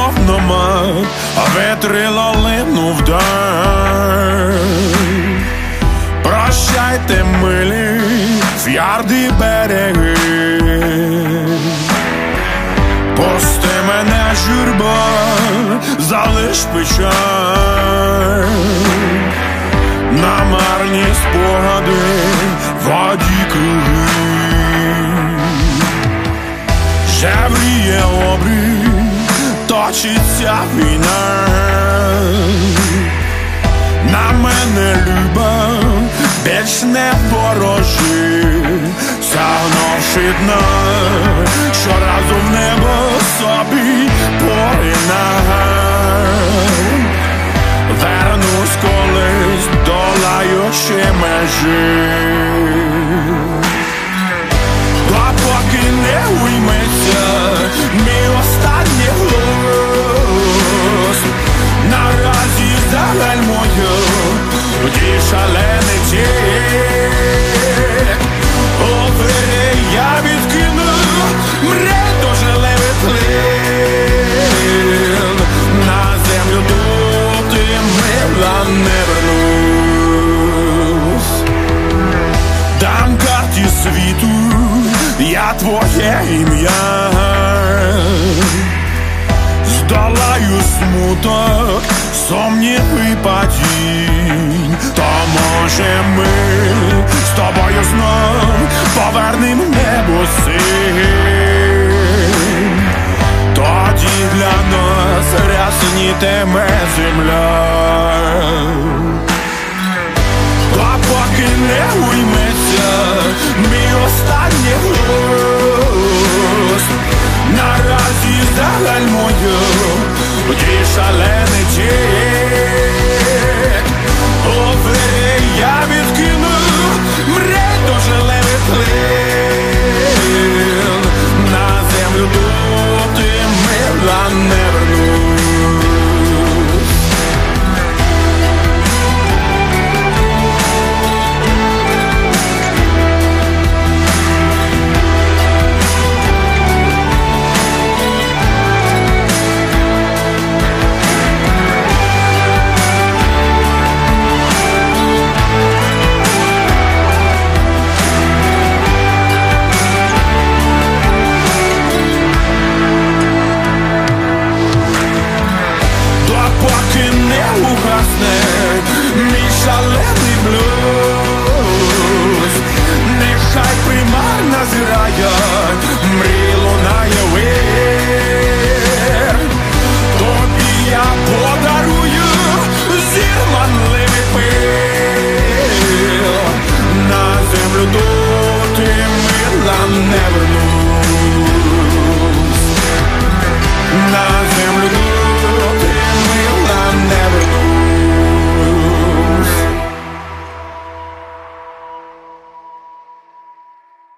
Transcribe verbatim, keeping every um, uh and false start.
мов намет, а вітрило линув день. Прощайте, милі, тверді береги, пусти мене, журба, залиш печаль. На марні спогади, воді круги. Жевріє обрій, точиться війна. На мене любов, більш не ворожи, сягнувши дна, щоразу в небо собі поринай. Вернусь колись, долаючи межі, допоки не уйметься мій останній голос. Наразі загальмую ті шалений тік. Овери я відкину, мре дожелевий плин. На землю тут і мила не вернусь. Дам карті світу я твоє ім'я, здолаю смуток, сумніви і падінь. То може ми з тобою знов повернем небо синь. Тоді для нас ряснітиме земля. А поки не уйметься мій останній голос, наразі загальмую ті шалений тік.